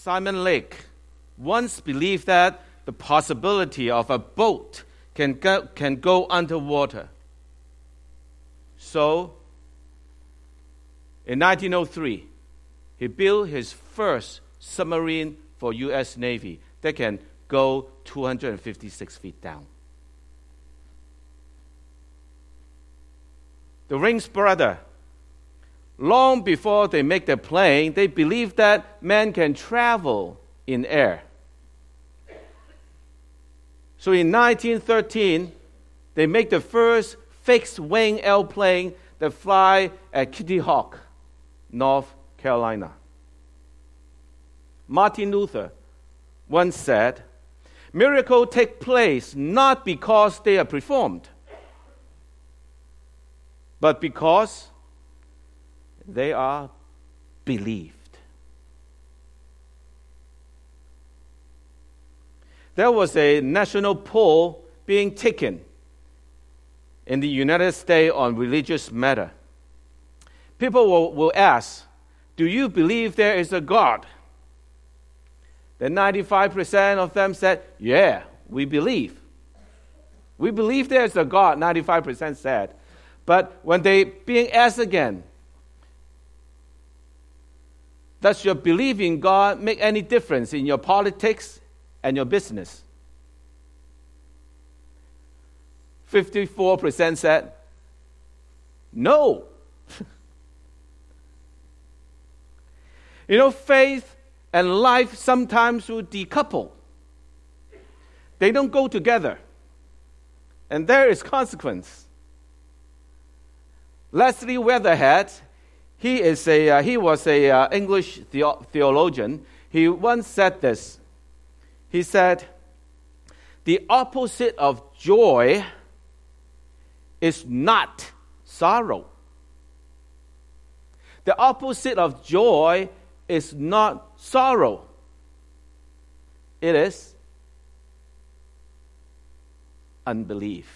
Simon Lake once believed that the possibility of a boat can go underwater. So, in 1903, he built his first submarine for U.S. Navy that can go 256 feet down. The Ring's brother, long before they make the plane, they believed that man can travel in air. So in 1913, they make the first fixed-wing airplane that fly at Kitty Hawk, North Carolina. Martin Luther once said, "Miracles take place not because they are performed, but because they are believed." There was a national poll being taken in the United States on religious matter. People will ask, do you believe there is a God? Then 95% of them said, yeah, we believe. We believe there is a God, 95% said. But when they being asked again, does your belief in God make any difference in your politics and your business? 54% said, no. Faith and life sometimes will decouple. They don't go together. And there is consequence. Leslie Weatherhead, he was a English theologian. He once said this. He said, the opposite of joy is not sorrow. The opposite of joy is not sorrow. It is unbelief.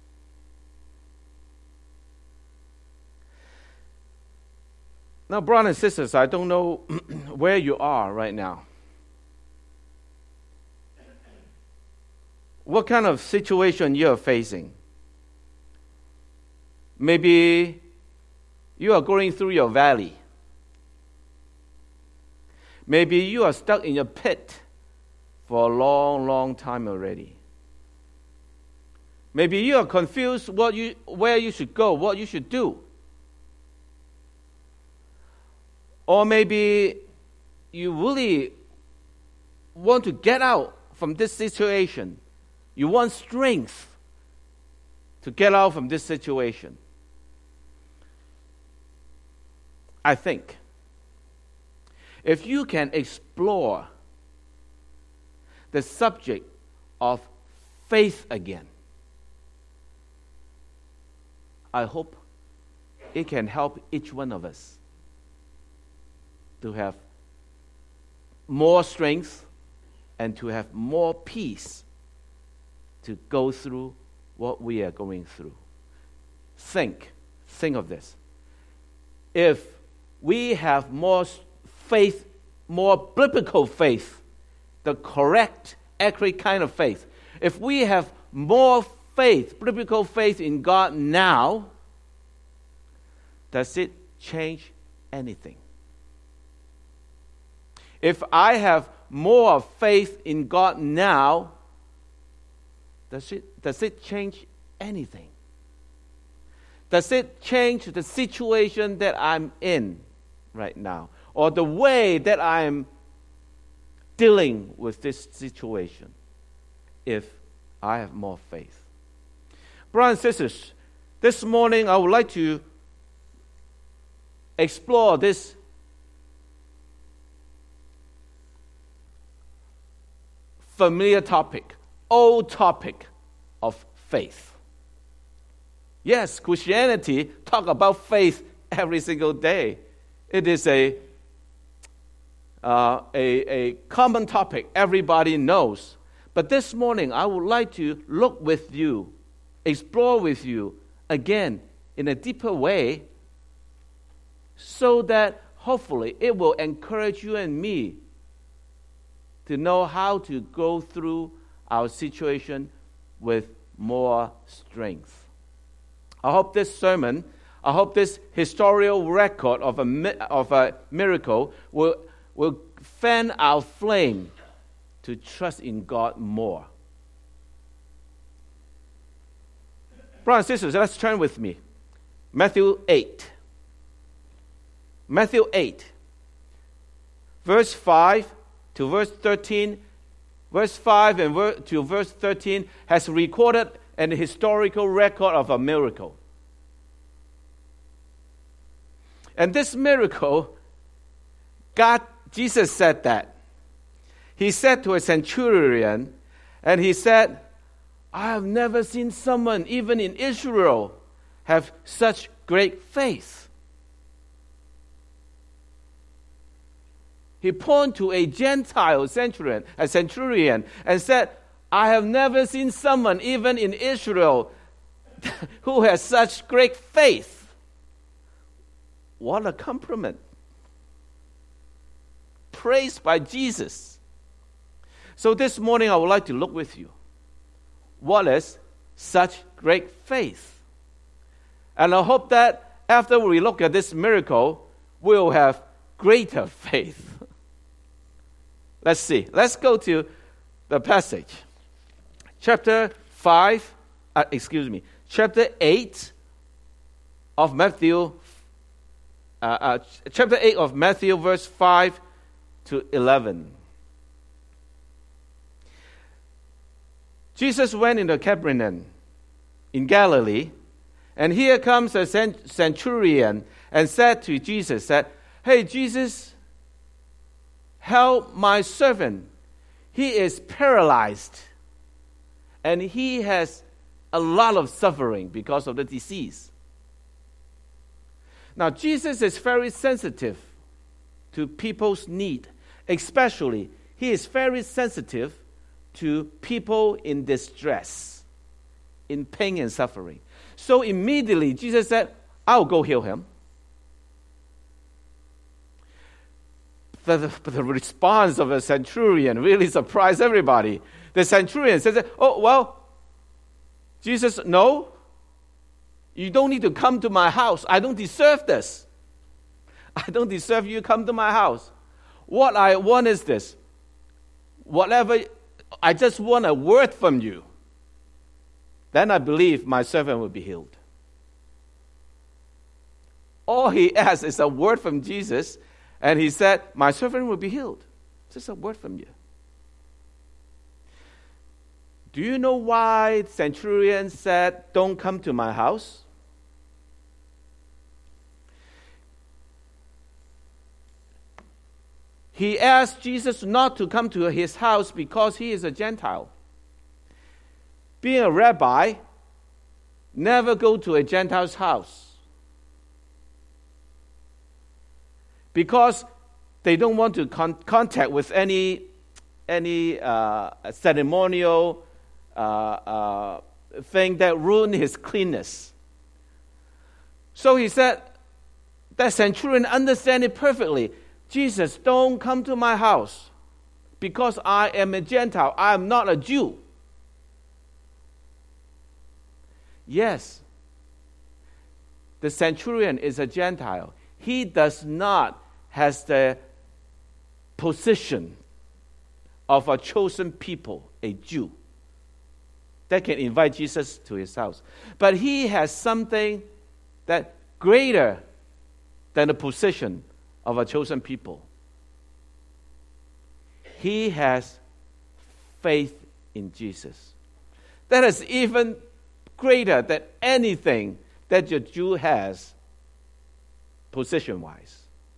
Now, brothers and sisters, I don't know where you are right now. What kind of situation you're facing? Maybe you are going through your valley. Maybe you are stuck in your pit for a long, long time already. Maybe you are confused where you should go, what you should do. Or maybe you really want to get out from this situation. You want strength to get out from this situation. I think if you can explore the subject of faith again, I hope it can help each one of us to have more strength and to have more peace to go through what we are going through. Think of this. If we have more faith, more biblical faith, the correct, accurate kind of faith, if we have more faith, biblical faith in God now, does it change anything? If I have more faith in God now, does it change anything? Does it change the situation that I'm in right now? Or the way that I'm dealing with this situation if I have more faith? Brothers and sisters, this morning I would like to explore this familiar topic, old topic of faith. Yes, Christianity talk about faith every single day. It is a common topic everybody knows. But this morning, I would like to look with you, explore with you again in a deeper way, so that hopefully it will encourage you and me to know how to go through our situation with more strength. I hope this sermon, I hope this historical record of a miracle will fan our flame to trust in God more. Brothers and sisters, let's turn with me. Matthew 8. Matthew 8, verse 5 to verse 13. Verse 5 and to verse 13 has recorded an historical record of a miracle. And this miracle, Jesus said that. He said to a centurion, and he said, I have never seen someone, even in Israel, have such great faith. He pointed to a Gentile centurion, and said, I have never seen someone, even in Israel, who has such great faith. What a compliment. Praised by Jesus. So this morning I would like to look with you. What is such great faith? And I hope that after we look at this miracle, we'll have greater faith. Let's see. Let's go to the passage. Chapter 8 of Matthew, chapter 8 of Matthew, verse 5 to 11. Jesus went into Capernaum in Galilee, and here comes a centurion and said to Jesus, Hey, Jesus, help my servant. He is paralyzed, and he has a lot of suffering because of the disease. Now, Jesus is very sensitive to people's need. Especially, he is very sensitive to people in distress, in pain and suffering. So immediately, Jesus said, I'll go heal him. But the response of the centurion really surprised everybody. The centurion said, oh, well, Jesus, no. You don't need to come to my house. I don't deserve this. I don't deserve you to come to my house. What I want is this. I just want a word from you. Then I believe my servant will be healed. All he asked is a word from Jesus, and he said, my servant will be healed. Just a word from you. Do you know why the centurion said, don't come to my house? He asked Jesus not to come to his house because he is a Gentile. Being a rabbi, never go to a Gentile's house. Because they don't want to contact with any ceremonial thing that ruin his cleanness. So he said, that centurion understand it perfectly. Jesus, don't come to my house because I am a Gentile. I am not a Jew. Yes, the centurion is a Gentile. He does not have the position of a chosen people, a Jew, that can invite Jesus to his house. But he has something that greater than the position of a chosen people. He has faith in Jesus. That is even greater than anything that your Jew has position-wise.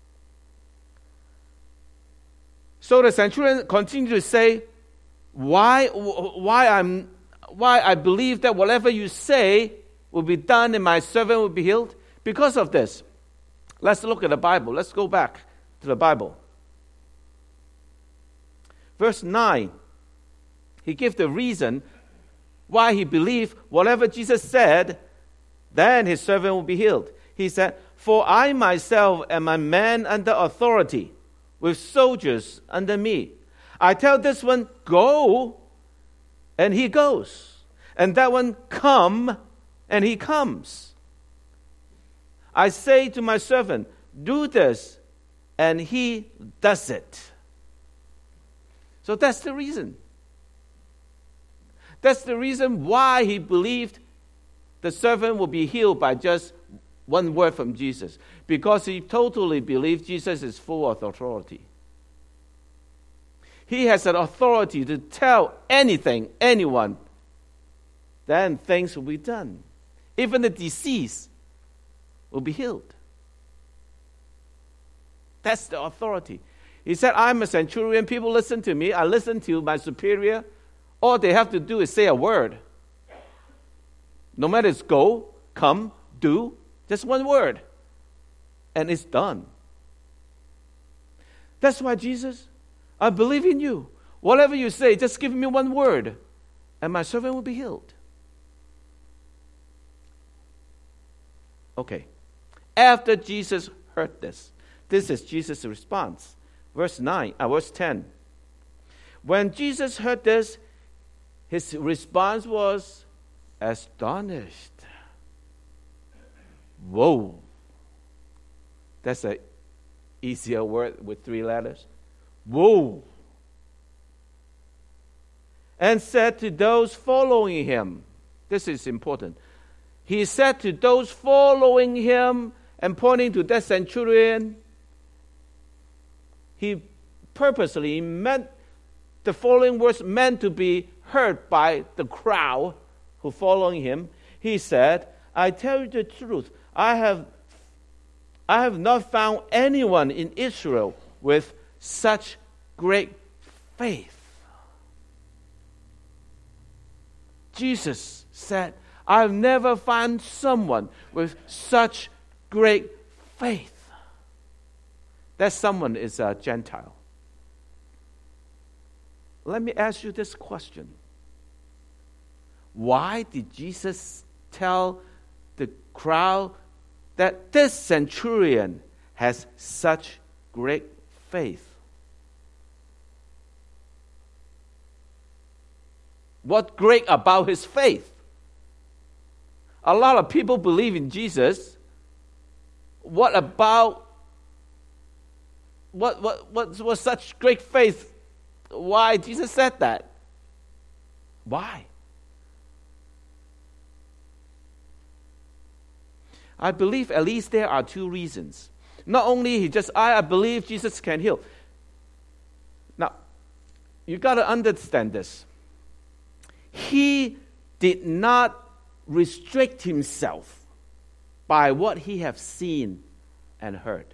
So the centurion continued to say, why I believe that whatever you say will be done and my servant will be healed? Because of this. Let's look at the Bible. Let's go back to the Bible. Verse 9. He gave the reason why he believed whatever Jesus said, then his servant will be healed. He said, for I myself am a man under authority, with soldiers under me. I tell this one, go, and he goes. And that one, come, and he comes. I say to my servant, do this, and he does it. So that's the reason. That's the reason why he believed the servant will be healed by just one word from Jesus. Because he totally believed Jesus is full of authority. He has an authority to tell anything, anyone, then things will be done. Even the disease will be healed. That's the authority. He said, I'm a centurion. People listen to me. I listen to my superior. All they have to do is say a word. No matter it's go, come, do, just one word. And it's done. That's why Jesus, I believe in you. Whatever you say, just give me one word, and my servant will be healed. Okay. After Jesus heard this is Jesus' response. Verse 10. When Jesus heard this, his response was astonished. Whoa. That's an easier word with 3 letters. Whoa. And said to those following him, this is important. He said to those following him and pointing to that centurion, he purposely meant the following words meant to be heard by the crowd who following him. He said, I tell you the truth, I have not found anyone in Israel with such great faith. Jesus said, I've never found someone with such great faith. That someone is a Gentile. Let me ask you this question. Why did Jesus tell the crowd that this centurion has such great faith? What great about his faith? A lot of people believe in Jesus. What about what was such great faith? Why Jesus said that? Why? I believe at least there are 2 reasons. Not only he just, I believe Jesus can heal. Now, you got to understand this. He did not restrict himself by what he have seen and heard.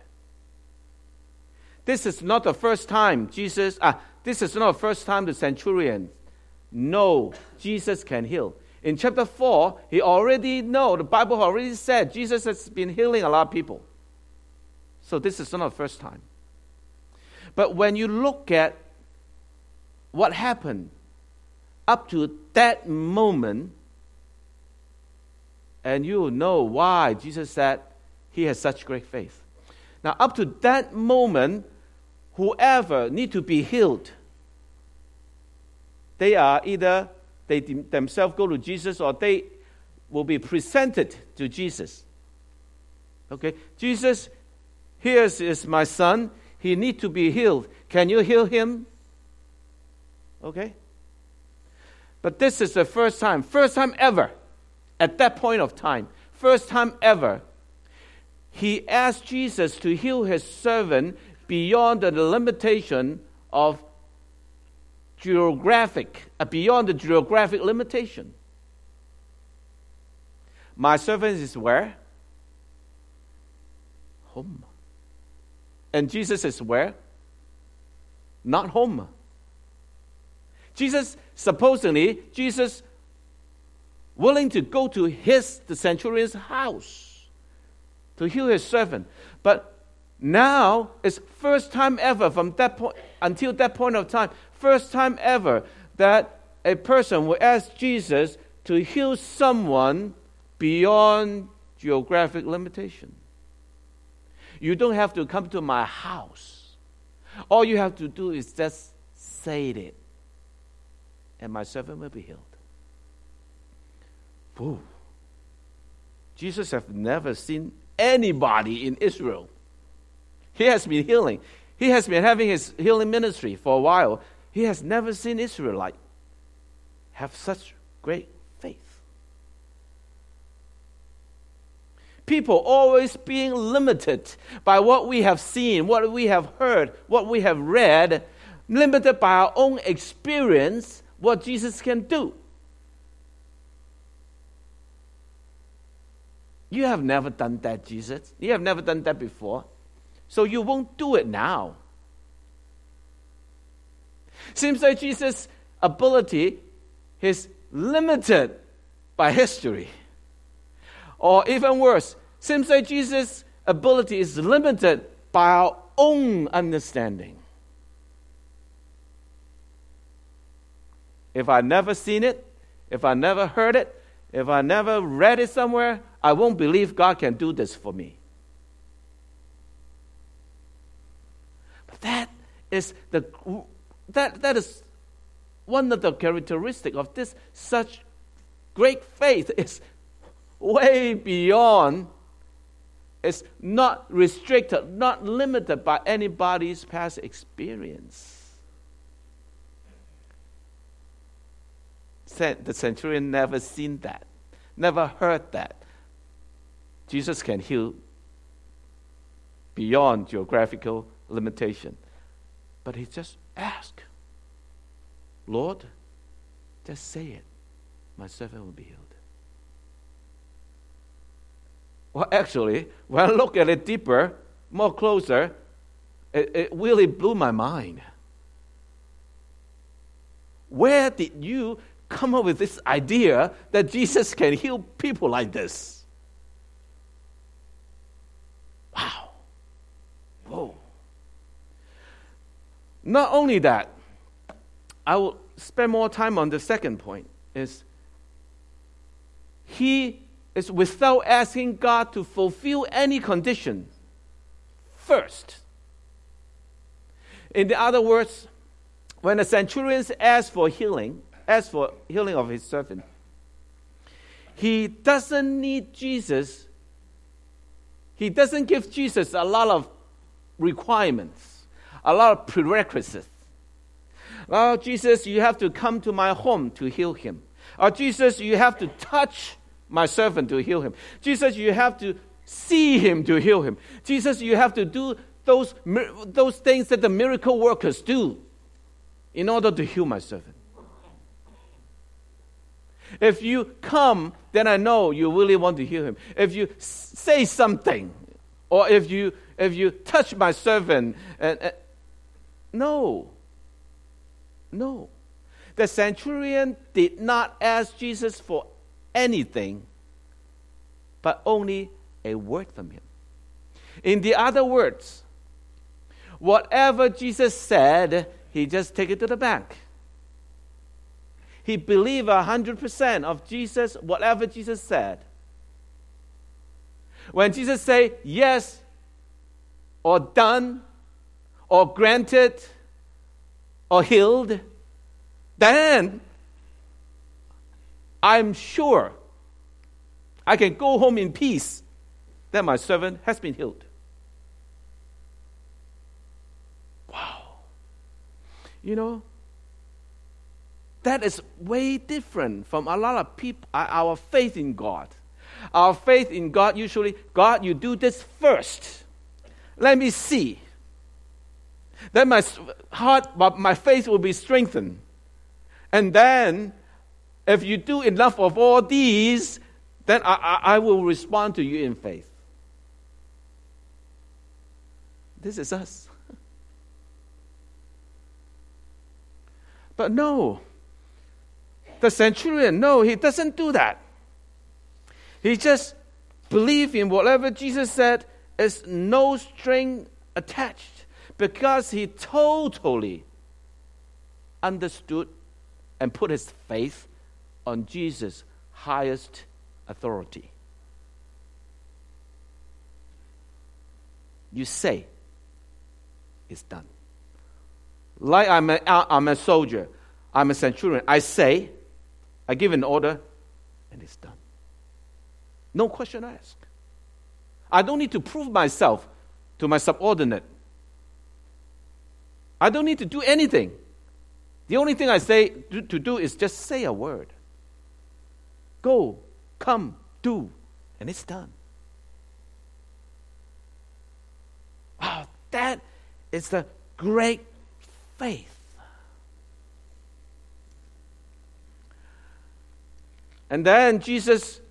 This is not the first time this is not the first time the centurion know Jesus can heal. In chapter 4, he already know, the Bible already said Jesus has been healing a lot of people. So this is not the first time. But when you look at what happened up to that moment, and you will know why Jesus said he has such great faith. Now, up to that moment, whoever need to be healed, they are either they themselves go to Jesus or they will be presented to Jesus. Okay, Jesus, here is my son. He needs to be healed. Can you heal him? Okay. But this is the first time ever, at that point of time, first time ever, he asked Jesus to heal his servant beyond the limitation of beyond the geographic limitation. My servant is where? Home. And Jesus is where? Not home. Jesus willing to go to the centurion's house to heal his servant. But now it's first time ever from that point until that point of time, first time ever that a person will ask Jesus to heal someone beyond geographic limitation. You don't have to come to my house. All you have to do is just say it, and my servant will be healed. Whew. Jesus has never seen anybody in Israel. He has been healing. He has been having his healing ministry for a while. He has never seen Israelite have such great faith. People always being limited by what we have seen, what we have heard, what we have read, limited by our own experience, what Jesus can do. You have never done that, Jesus. You have never done that before. So you won't do it now. Seems like Jesus' ability is limited by history. Or even worse, seems like Jesus' ability is limited by our own understanding. If I never seen it, if I never heard it, if I never read it somewhere, I won't believe God can do this for me. But that is one of the characteristics of this such great faith. Is way beyond. It's not restricted, not limited by anybody's past experience. The centurion never seen that, never heard that. Jesus can heal beyond geographical limitation. But he just asked, Lord, just say it. My servant will be healed. Well, actually, when I look at it deeper, more closer, it really blew my mind. Where did you come up with this idea that Jesus can heal people like this? Wow. Whoa. Not only that, I will spend more time on the second point, is he is without asking God to fulfill any condition first. In other words, when the centurions asked for healing of his servant, he doesn't need Jesus. He doesn't give Jesus a lot of requirements, a lot of prerequisites. Oh, Jesus, you have to come to my home to heal him. Or Jesus, you have to touch my servant to heal him. Jesus, you have to see him to heal him. Jesus, you have to do those things that the miracle workers do in order to heal my servant. If you come, then I know you really want to heal him. If you say something, or if you touch my servant, no. The centurion did not ask Jesus for anything, but only a word from him. In the other words, whatever Jesus said, he just take it to the bank. He believed 100% of Jesus, whatever Jesus said. When Jesus say yes, or done, or granted, or healed, then I'm sure I can go home in peace that my servant has been healed. Wow. You know, that is way different from a lot of people, our faith in God. Our faith in God usually, God, you do this first. Let me see. Then my heart, my faith will be strengthened. And then, if you do enough of all these, then I will respond to you in faith. This is us. But no, the centurion, no, he doesn't do that. He just believes in whatever Jesus said, is no string attached, because he totally understood and put his faith on Jesus' highest authority. You say, it's done. like I'm a soldier, I'm a centurion. I give an order, and it's done. No question asked. I don't need to prove myself to my subordinate. I don't need to do anything. The only thing I say to do is just say a word. Go, come, do, and it's done. Wow, that is the great faith. And then Jesus,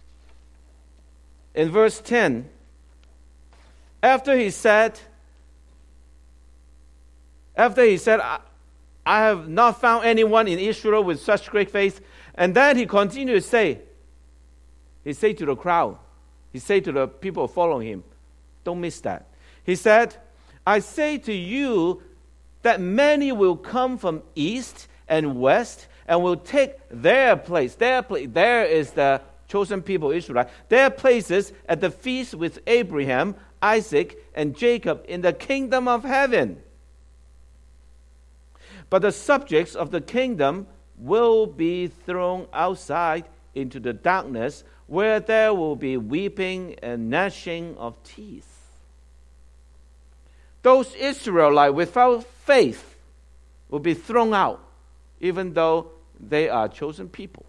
in verse 10, after he said, I have not found anyone in Israel with such great faith. And then he continued to say, he said to the crowd, he said to the people following him, don't miss that. He said, I say to you that many will come from east and west and will take their place. There is the chosen people, Israel. Their places at the feast with Abraham, Isaac, and Jacob in the kingdom of heaven. But the subjects of the kingdom will be thrown outside into the darkness, where there will be weeping and gnashing of teeth. Those Israelites without faith will be thrown out, even though they are chosen people.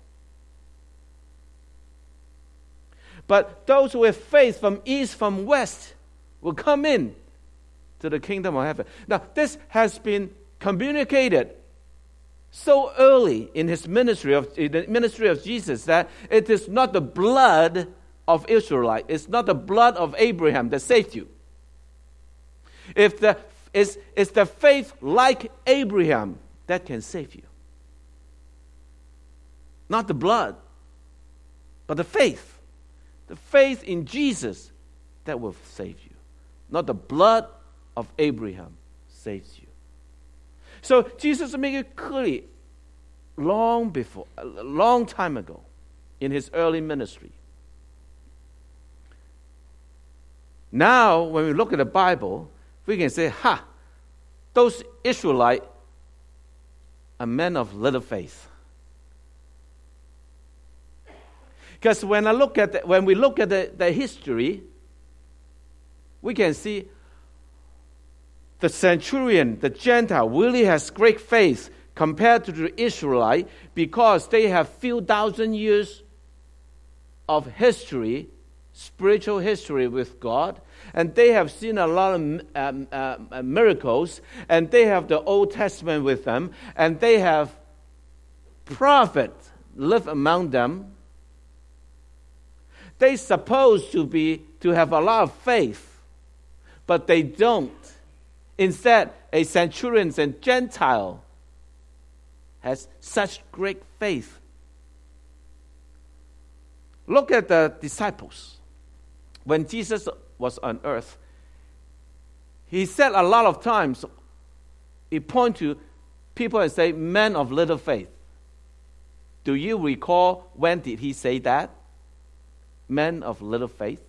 But those with faith from east, from west, will come in to the kingdom of heaven. Now, this has been communicated so early in the ministry of Jesus that it is not the blood of Israelite, it's not the blood of Abraham that saved you. It's the faith like Abraham that can save you. Not the blood, but the faith. The faith in Jesus that will save you. Not the blood of Abraham saves you. So Jesus made it clear a long time ago in his early ministry. Now, when we look at the Bible, we can say, those Israelites are men of little faith. Because when we look at the history, we can see the centurion, the Gentile, really has great faith compared to the Israelite because they have few thousand years of history, spiritual history with God, and they have seen a lot of miracles, and they have the Old Testament with them, and they have prophets live among them. They're supposed to have a lot of faith, but they don't. Instead, a centurion and Gentile has such great faith. Look at the disciples. When Jesus was on earth, he said a lot of times, he pointed to people and say, men of little faith. Do you recall when did he say that? Men of little faith.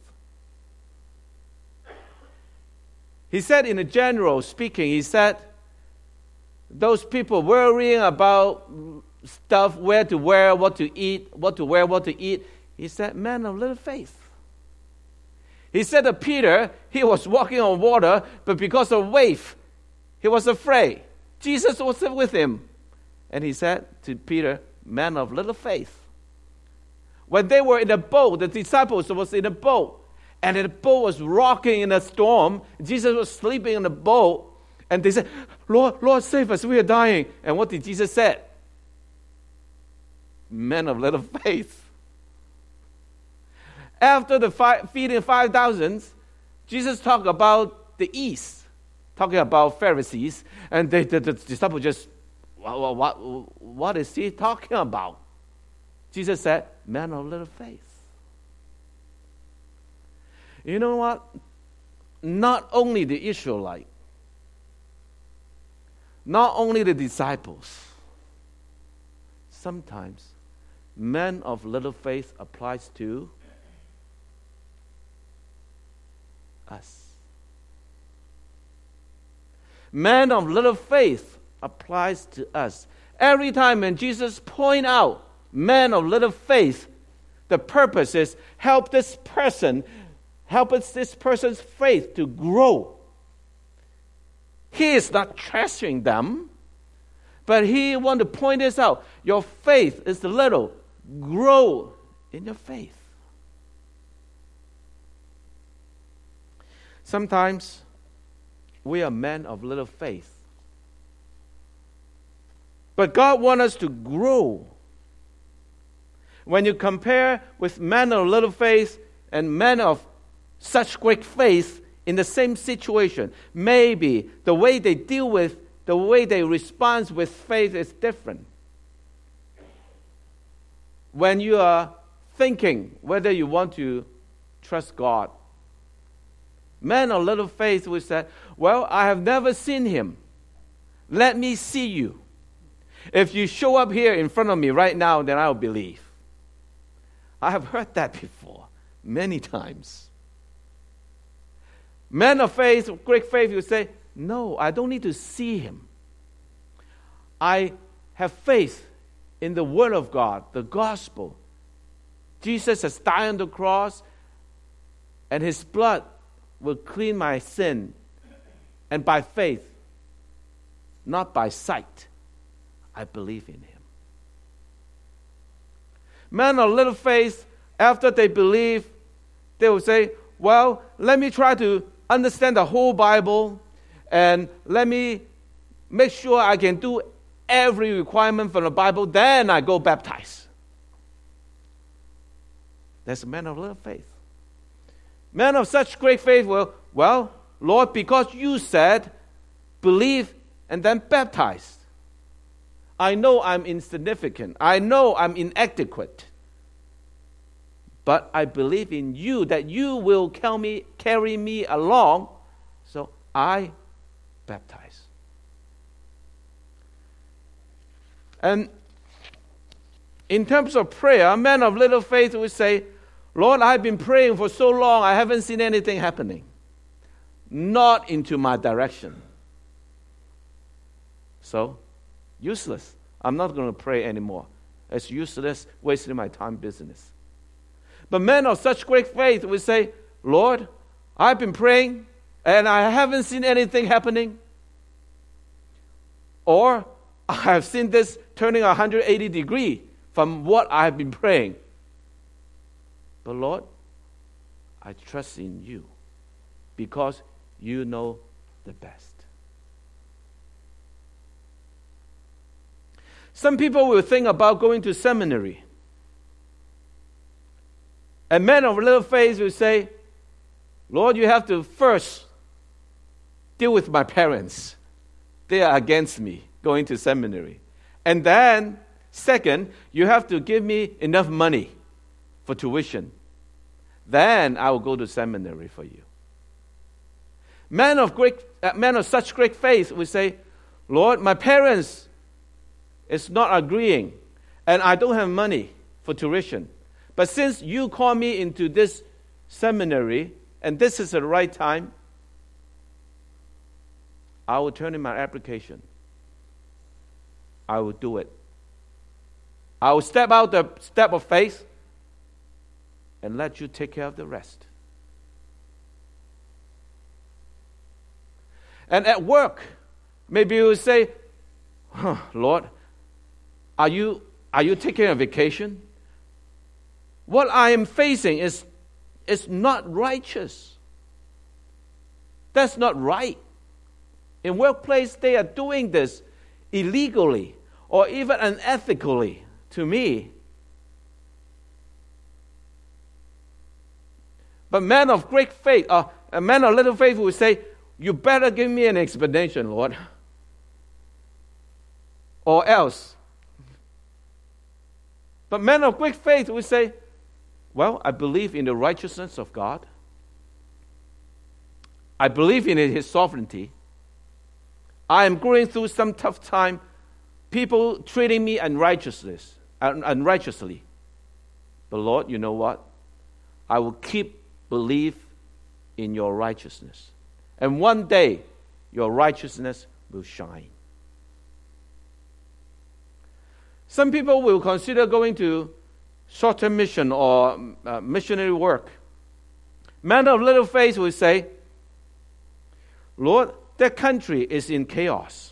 He said in a general speaking, he said, those people worrying about stuff, where to wear, what to eat, what to wear, what to eat. He said, men of little faith. He said to Peter, he was walking on water, but because of wave, he was afraid. Jesus was with him. And he said to Peter, man of little faith. When they were in a boat, the disciples was in a boat, and the boat was rocking in a storm. Jesus was sleeping in the boat, and they said, Lord, save us, we are dying. And what did Jesus say? Men of little faith. After the feeding 5,000, Jesus talked about the East, talking about Pharisees, and the disciples just, what is he talking about? Jesus said, man of little faith. You know what? Not only the Israelite, not only the disciples, sometimes men of little faith applies to us. Men of little faith applies to us. Every time when Jesus point out men of little faith, the purpose is help this person's faith to grow. He is not treasuring them, but he wants to point this out. Your faith is little. Grow in your faith. Sometimes we are men of little faith. But God wants us to grow. When you compare with men of little faith and men of such great faith in the same situation, maybe the way they deal with, the way they respond with faith is different. When you are thinking whether you want to trust God, men of little faith will say, well, I have never seen him. Let me see you. If you show up here in front of me right now, then I'll believe. I have heard that before, many times. Men of faith, great faith, will say, no, I don't need to see him. I have faith in the Word of God, the gospel. Jesus has died on the cross, and his blood will clean my sin. And by faith, not by sight, I believe in him. Men of little faith, after they believe, they will say, well, let me try to understand the whole Bible, and let me make sure I can do every requirement from the Bible, then I go baptize. That's a man of little faith. Men of such great faith will, well, Lord, because you said, believe and then baptize. I know I'm insignificant. I know I'm inadequate. But I believe in you that you will carry me along, so I baptize. And in terms of prayer, men of little faith will say, Lord, I've been praying for so long, I haven't seen anything happening. Not into my direction. So, useless. I'm not going to pray anymore. It's useless, wasting my time business. But men of such great faith will say, Lord, I've been praying and I haven't seen anything happening. Or I have seen this turning 180 degrees from what I have been praying. But Lord, I trust in you because you know the best. Some people will think about going to seminary. And men of little faith will say, Lord, you have to first deal with my parents. They are against me going to seminary. And then, second, you have to give me enough money for tuition. Then I will go to seminary for you. Men of such great faith will say, Lord, my parents is not agreeing, and I don't have money for tuition. But since you call me into this seminary, and this is the right time, I will turn in my application. I will do it. I will step out the step of faith and let you take care of the rest. And at work, maybe you will say, Lord, are you taking a vacation? What I am facing is not righteous. That's not right. In workplace, they are doing this illegally or even unethically to me. But men of great faith, a man of little faith will say, you better give me an explanation, Lord. Or else. But men of great faith will say, well, I believe in the righteousness of God. I believe in his sovereignty. I am going through some tough time, people treating me unrighteously. But Lord, you know what? I will keep believe in your righteousness. And one day, your righteousness will shine. Some people will consider going to short-term mission or missionary work. Men of little faith will say, Lord, that country is in chaos.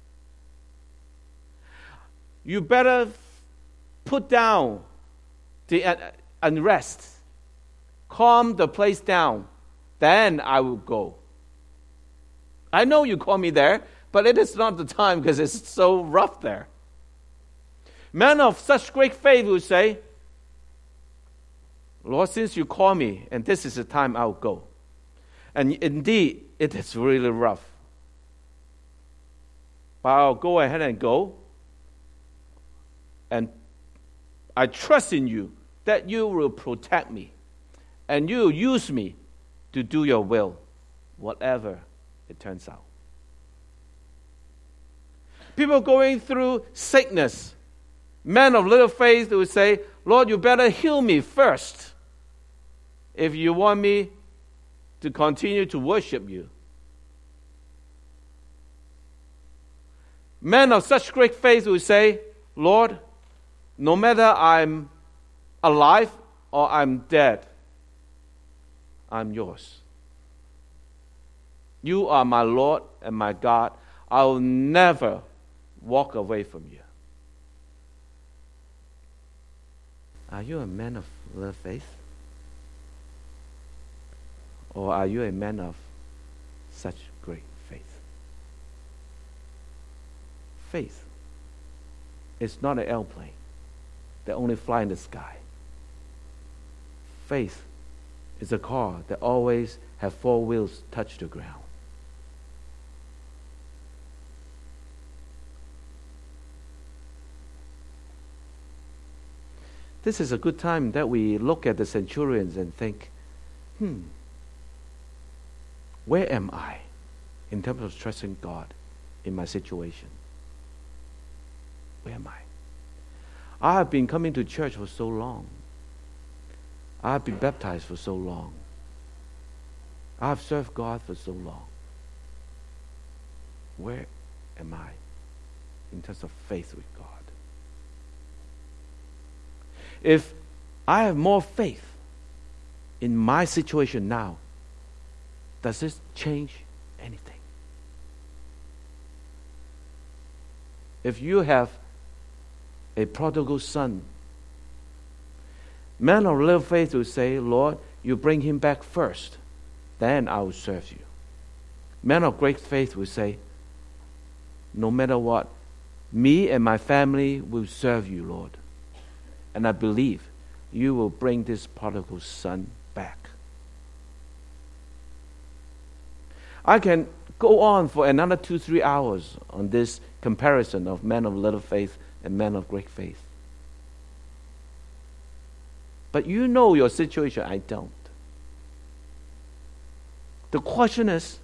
You better put down the unrest. Calm the place down. Then I will go. I know you call me there, but it is not the time because it's so rough there. Men of such great faith will say, Lord, since you call me, and this is the time I'll go. And indeed, it is really rough. But I'll go ahead and go. And I trust in you that you will protect me. And you will use me to do your will, whatever it turns out. People going through sickness, men of little faith will say, Lord, you better heal me first if you want me to continue to worship you. Men of such great faith will say, Lord, no matter I'm alive or I'm dead, I'm yours. You are my Lord and my God. I will never walk away from you. Are you a man of little faith? Or are you a man of such great faith? Faith is not an airplane that only flies in the sky. Faith is a car that always has 4 wheels touch the ground. This is a good time that we look at the centurions and think, where am I in terms of trusting God in my situation? Where am I? I have been coming to church for so long. I have been baptized for so long. I have served God for so long. Where am I in terms of faith with God? If I have more faith in my situation now, does this change anything? If you have a prodigal son, men of little faith will say, Lord, you bring him back first, then I will serve you. Men of great faith will say, no matter what, me and my family will serve you, Lord. And I believe you will bring this prodigal son back. I can go on for another 2-3 hours on this comparison of men of little faith and men of great faith. But you know your situation, I don't. The question is,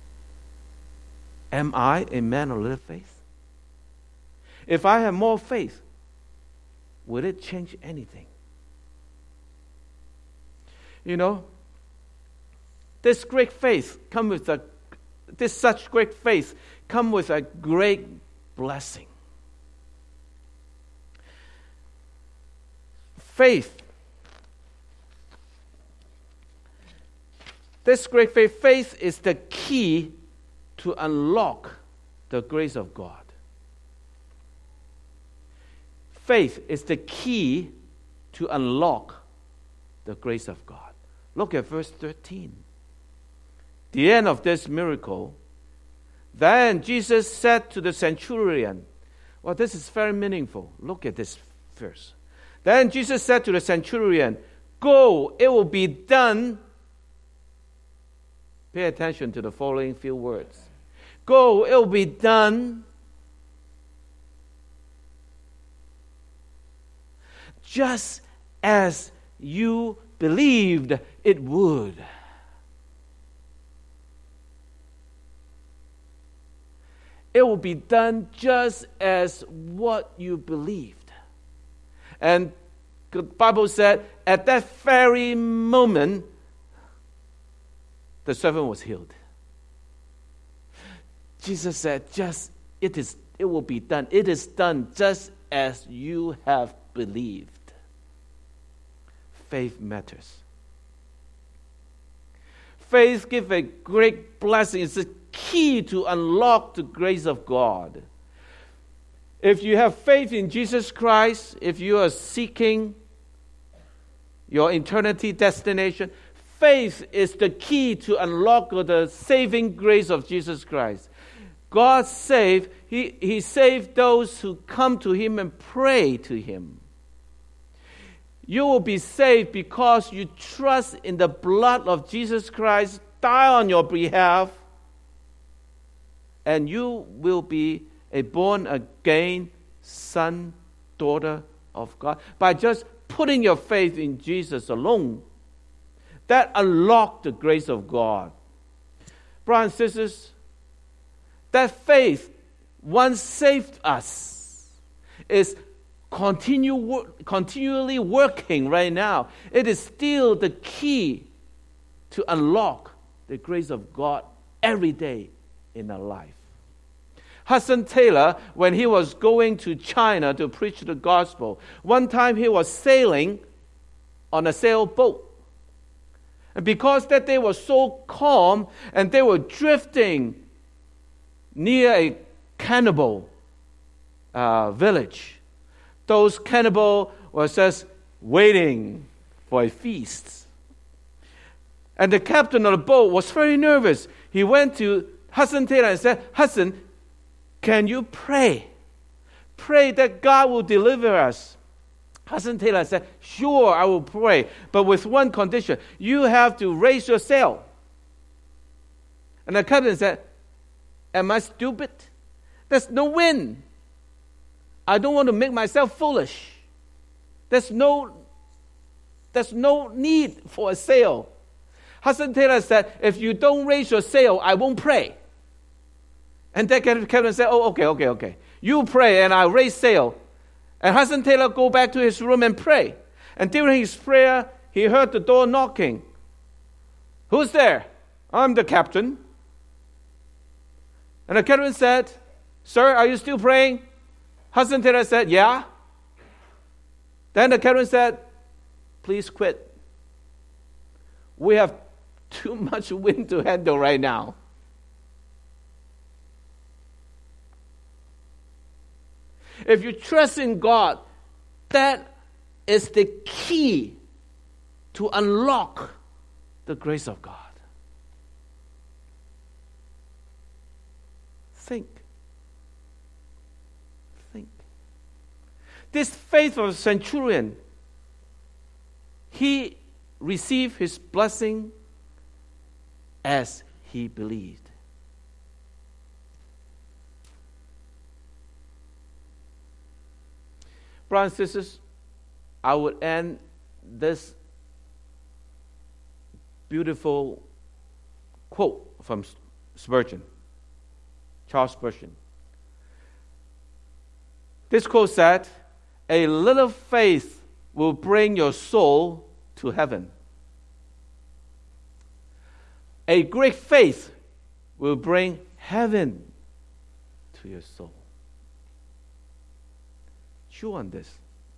am I a man of little faith? If I have more faith, will it change anything? You know, this such great faith come with a great blessing. Faith. This great faith is the key to unlock the grace of God. Faith is the key to unlock the grace of God. Look at verse 13. The end of this miracle, then Jesus said to the centurion, well, this is very meaningful. Look at this verse. Then Jesus said to the centurion, go, it will be done. Pay attention to the following few words. Go, it will be done just as you believed it would. It will be done just as what you believed. And the Bible said, at that very moment, the servant was healed. Jesus said, it will be done. It is done just as you have believed. Faith matters. Faith gives a great blessing. It's the key to unlock the grace of God. If you have faith in Jesus Christ, if you are seeking your eternity destination, faith is the key to unlock the saving grace of Jesus Christ. God saved, He saved those who come to Him and pray to Him. You will be saved because you trust in the blood of Jesus Christ, die on your behalf, and you will be a born-again son, daughter of God. By just putting your faith in Jesus alone, that unlocked the grace of God. Brothers and sisters, that faith, once saved us, is continually working right now. It is still the key to unlock the grace of God every day in our life. Hudson Taylor, when he was going to China to preach the gospel, one time he was sailing on a sailboat. And because that day was so calm and they were drifting near a cannibal village, those cannibals were just waiting for a feast. And the captain of the boat was very nervous. He went to Hudson Taylor and said, "Hudson, can you pray? Pray that God will deliver us." Hudson Taylor said, "Sure, I will pray, but with one condition. You have to raise your sail." And the captain said, "Am I stupid? There's no wind. I don't want to make myself foolish. There's no need for a sail." Hudson Taylor said, "If you don't raise your sail, I won't pray." And that captain said, "Oh, okay. You pray and I'll raise sail." And Hudson Taylor go back to his room and pray. And during his prayer, he heard the door knocking. "Who's there?" "I'm the captain." And the captain said, "Sir, are you still praying?" Hudson Taylor said, "Yeah." Then the captain said, "Please quit. We have too much wind to handle right now." If you trust in God, that is the key to unlock the grace of God. Think. This faithful centurion, he received his blessing as he believed. Brothers and sisters, I would end this beautiful quote from Spurgeon, Charles Spurgeon. This quote said, "A little faith will bring your soul to heaven. A great faith will bring heaven to your soul." Chew on this.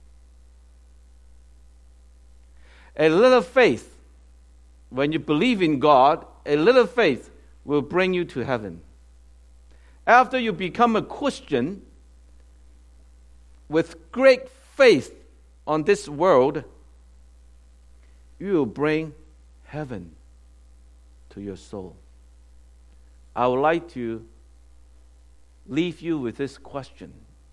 A little faith, when you believe in God, a little faith will bring you to heaven. After you become a Christian, with great faith on this world, you will bring heaven to your soul. I would like to leave you with this question.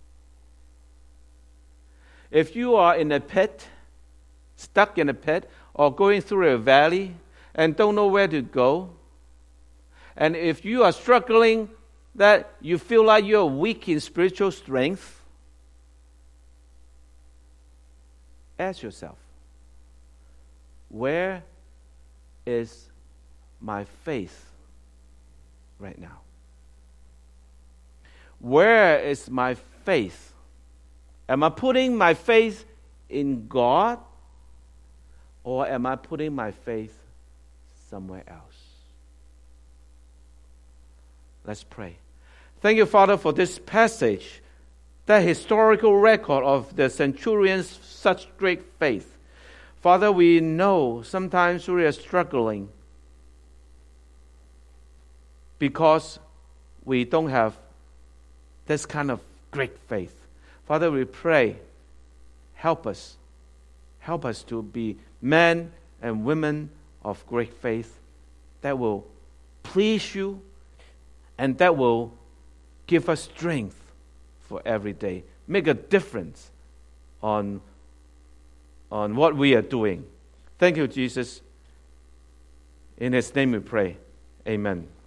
If you are in a pit, stuck in a pit, or going through a valley and don't know where to go, and if you are struggling that you feel like you're weak in spiritual strength, ask yourself, where is my faith right now? Where is my faith? Am I putting my faith in God, or am I putting my faith somewhere else? Let's pray. Thank you, Father, for this passage that historical record of the centurion's such great faith. Father, we know sometimes we are struggling because we don't have this kind of great faith. Father, we pray, help us. Help us to be men and women of great faith that will please you and that will give us strength for every day. Make a difference on what we are doing. Thank you, Jesus. In His name we pray. Amen.